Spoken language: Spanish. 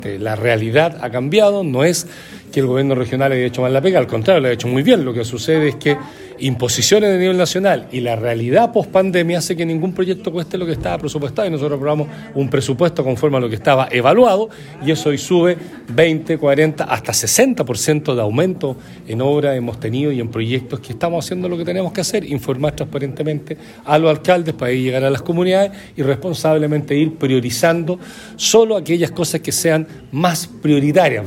La realidad ha cambiado, no es que el gobierno regional haya hecho mal la pega, al contrario, lo ha hecho muy bien. Lo que sucede es que imposiciones de nivel nacional y la realidad post-pandemia hace que ningún proyecto cueste lo que estaba presupuestado, y nosotros aprobamos un presupuesto conforme a lo que estaba evaluado, y eso hoy sube 20, 40, hasta 60% de aumento en obra hemos tenido y en proyectos que estamos haciendo lo que tenemos que hacer, informar transparentemente a los alcaldes para ir llegar a las comunidades y responsablemente ir priorizando solo aquellas cosas que sean más prioritarias.